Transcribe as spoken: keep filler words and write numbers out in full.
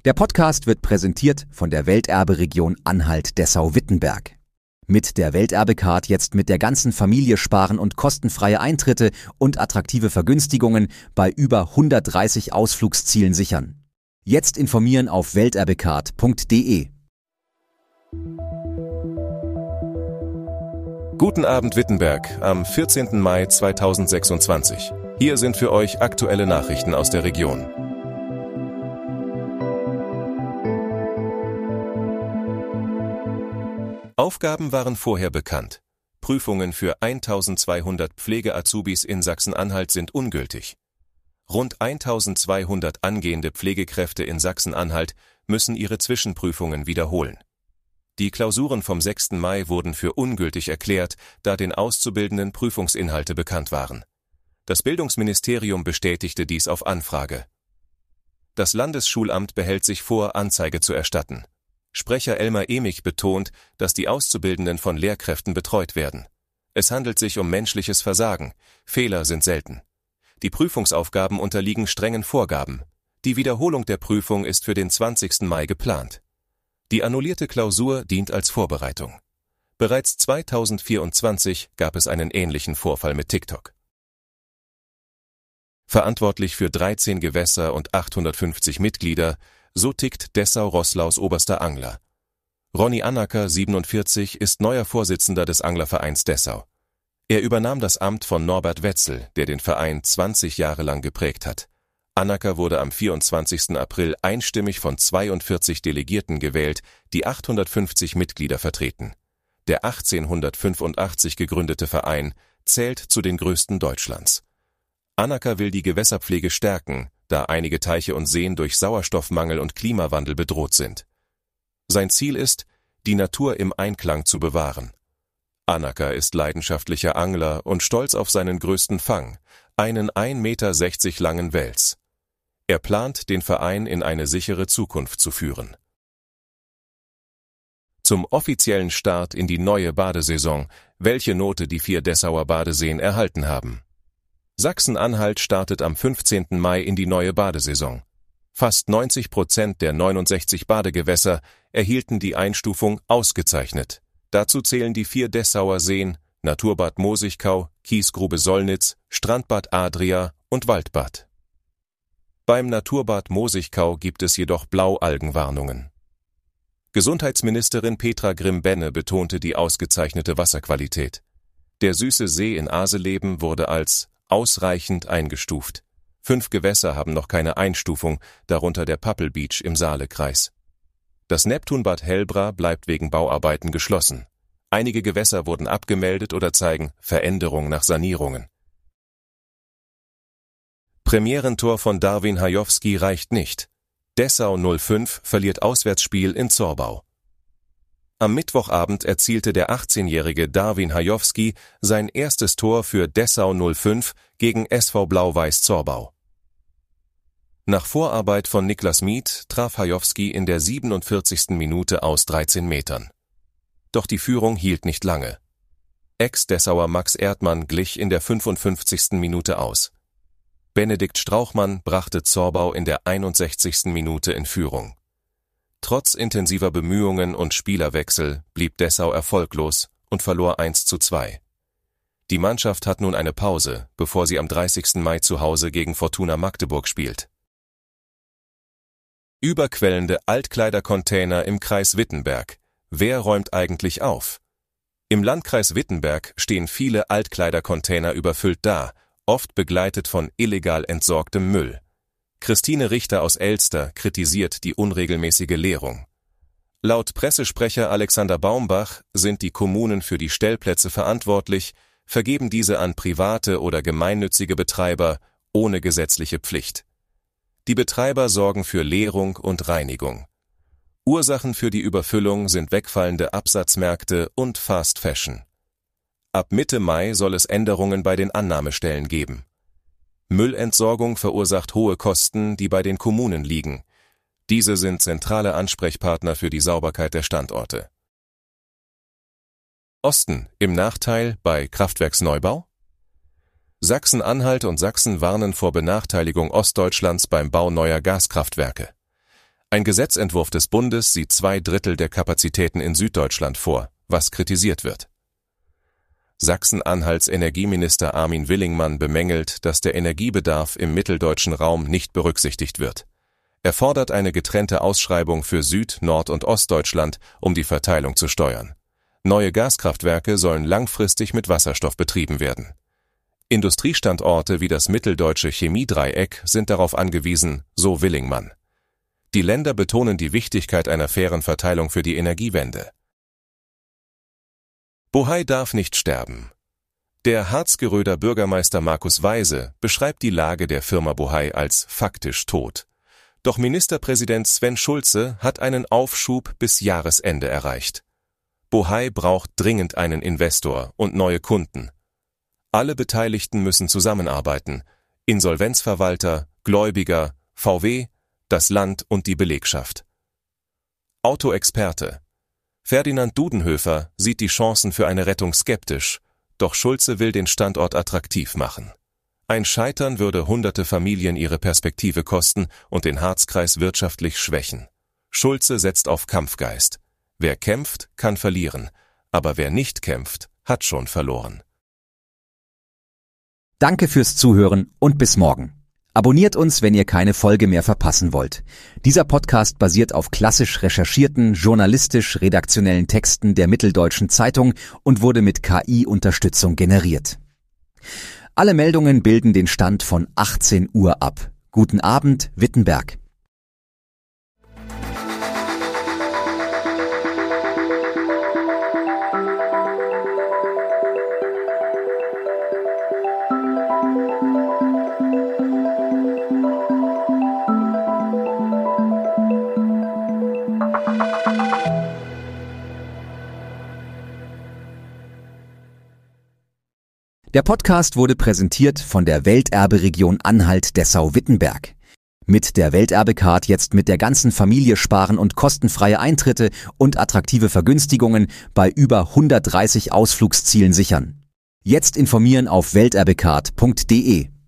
Der Podcast wird präsentiert von der Welterbe-Region Anhalt-Dessau-Wittenberg. Mit der Welterbe-Card jetzt mit der ganzen Familie sparen und kostenfreie Eintritte und attraktive Vergünstigungen bei über hundertdreißig Ausflugszielen sichern. Jetzt informieren auf welterbecard punkt de. Guten Abend Wittenberg am vierzehnten Mai zweitausendsechsundzwanzig. Hier sind für euch aktuelle Nachrichten aus der Region. Aufgaben waren vorher bekannt. Prüfungen für eintausendzweihundert Pflege-Azubis in Sachsen-Anhalt sind ungültig. Rund eintausendzweihundert angehende Pflegekräfte in Sachsen-Anhalt müssen ihre Zwischenprüfungen wiederholen. Die Klausuren vom sechsten Mai wurden für ungültig erklärt, da den Auszubildenden Prüfungsinhalte bekannt waren. Das Bildungsministerium bestätigte dies auf Anfrage. Das Landesschulamt behält sich vor, Anzeige zu erstatten. Sprecher Elmar Emig betont, dass die Auszubildenden von Lehrkräften betreut werden. Es handelt sich um menschliches Versagen. Fehler sind selten. Die Prüfungsaufgaben unterliegen strengen Vorgaben. Die Wiederholung der Prüfung ist für den zwanzigsten Mai geplant. Die annullierte Klausur dient als Vorbereitung. Bereits zweitausendvierundzwanzig gab es einen ähnlichen Vorfall mit TikTok. Verantwortlich für dreizehn Gewässer und achthundertfünfzig Mitglieder, so tickt Dessau-Rosslaus oberster Angler. Ronny Annacker, siebenundvierzig, ist neuer Vorsitzender des Anglervereins Dessau. Er übernahm das Amt von Norbert Wetzel, der den Verein zwanzig Jahre lang geprägt hat. Annacker wurde am vierundzwanzigsten April einstimmig von zweiundvierzig Delegierten gewählt, die achthundertfünfzig Mitglieder vertreten. Der achtzehnhundertfünfundachtzig gegründete Verein zählt zu den größten Deutschlands. Annacker will die Gewässerpflege stärken, da einige Teiche und Seen durch Sauerstoffmangel und Klimawandel bedroht sind. Sein Ziel ist, die Natur im Einklang zu bewahren. Annacker ist leidenschaftlicher Angler und stolz auf seinen größten Fang, einen ein Meter sechzig langen Wels. Er plant, den Verein in eine sichere Zukunft zu führen. Zum offiziellen Start in die neue Badesaison, welche Note die vier Dessauer Badeseen erhalten haben. Sachsen-Anhalt startet am fünfzehnten Mai in die neue Badesaison. Fast neunzig Prozent der neunundsechzig Badegewässer erhielten die Einstufung ausgezeichnet. Dazu zählen die vier Dessauer Seen, Naturbad Mosigkau, Kiesgrube Sollnitz, Strandbad Adria und Waldbad. Beim Naturbad Mosigkau gibt es jedoch Blaualgenwarnungen. Gesundheitsministerin Petra Grimm-Benne betonte die ausgezeichnete Wasserqualität. Der süße See in Aseleben wurde als ausreichend eingestuft. Fünf Gewässer haben noch keine Einstufung, darunter der Pappel Beach im Saalekreis. Das Neptunbad Hellbra bleibt wegen Bauarbeiten geschlossen. Einige Gewässer wurden abgemeldet oder zeigen Veränderung nach Sanierungen. Premierentor von Darwin Hajowski reicht nicht. Dessau null fünf verliert Auswärtsspiel in Zorbau. Am Mittwochabend erzielte der achtzehnjährige Darwin Hajowski sein erstes Tor für Dessau null fünf gegen S V Blau-Weiß Zorbau. Nach Vorarbeit von Niklas Mieth traf Hajowski in der siebenundvierzigsten Minute aus dreizehn Metern. Doch die Führung hielt nicht lange. Ex-Dessauer Max Erdmann glich in der fünfundfünfzigsten Minute aus. Benedikt Strauchmann brachte Zorbau in der einundsechzigsten Minute in Führung. Trotz intensiver Bemühungen und Spielerwechsel blieb Dessau erfolglos und verlor eins zu zwei. Die Mannschaft hat nun eine Pause, bevor sie am dreißigsten Mai zu Hause gegen Fortuna Magdeburg spielt. Überquellende Altkleidercontainer im Kreis Wittenberg. Wer räumt eigentlich auf? Im Landkreis Wittenberg stehen viele Altkleidercontainer überfüllt da, oft begleitet von illegal entsorgtem Müll. Christine Richter aus Elster kritisiert die unregelmäßige Leerung. Laut Pressesprecher Alexander Baumbach sind die Kommunen für die Stellplätze verantwortlich, vergeben diese an private oder gemeinnützige Betreiber ohne gesetzliche Pflicht. Die Betreiber sorgen für Leerung und Reinigung. Ursachen für die Überfüllung sind wegfallende Absatzmärkte und Fast Fashion. Ab Mitte Mai soll es Änderungen bei den Annahmestellen geben. Müllentsorgung verursacht hohe Kosten, die bei den Kommunen liegen. Diese sind zentrale Ansprechpartner für die Sauberkeit der Standorte. Osten im Nachteil bei Kraftwerksneubau? Sachsen-Anhalt und Sachsen warnen vor Benachteiligung Ostdeutschlands beim Bau neuer Gaskraftwerke. Ein Gesetzentwurf des Bundes sieht zwei Drittel der Kapazitäten in Süddeutschland vor, was kritisiert wird. Sachsen-Anhalts Energieminister Armin Willingmann bemängelt, dass der Energiebedarf im mitteldeutschen Raum nicht berücksichtigt wird. Er fordert eine getrennte Ausschreibung für Süd-, Nord- und Ostdeutschland, um die Verteilung zu steuern. Neue Gaskraftwerke sollen langfristig mit Wasserstoff betrieben werden. Industriestandorte wie das mitteldeutsche Chemiedreieck sind darauf angewiesen, so Willingmann. Die Länder betonen die Wichtigkeit einer fairen Verteilung für die Energiewende. Bohai darf nicht sterben. Der Harzgeröder Bürgermeister Markus Weise beschreibt die Lage der Firma Bohai als faktisch tot. Doch Ministerpräsident Sven Schulze hat einen Aufschub bis Jahresende erreicht. Bohai braucht dringend einen Investor und neue Kunden. Alle Beteiligten müssen zusammenarbeiten: Insolvenzverwalter, Gläubiger, V W, das Land und die Belegschaft. Autoexperte Ferdinand Dudenhöfer sieht die Chancen für eine Rettung skeptisch, doch Schulze will den Standort attraktiv machen. Ein Scheitern würde hunderte Familien ihre Perspektive kosten und den Harzkreis wirtschaftlich schwächen. Schulze setzt auf Kampfgeist. Wer kämpft, kann verlieren, aber wer nicht kämpft, hat schon verloren. Danke fürs Zuhören und bis morgen. Abonniert uns, wenn ihr keine Folge mehr verpassen wollt. Dieser Podcast basiert auf klassisch recherchierten, journalistisch-redaktionellen Texten der Mitteldeutschen Zeitung und wurde mit K I-Unterstützung generiert. Alle Meldungen bilden den Stand von achtzehn Uhr ab. Guten Abend, Wittenberg. Der Podcast wurde präsentiert von der Welterberegion Anhalt-Dessau-Wittenberg. Mit der Welterbecard jetzt mit der ganzen Familie sparen und kostenfreie Eintritte und attraktive Vergünstigungen bei über hundertdreißig Ausflugszielen sichern. Jetzt informieren auf welterbecard punkt de.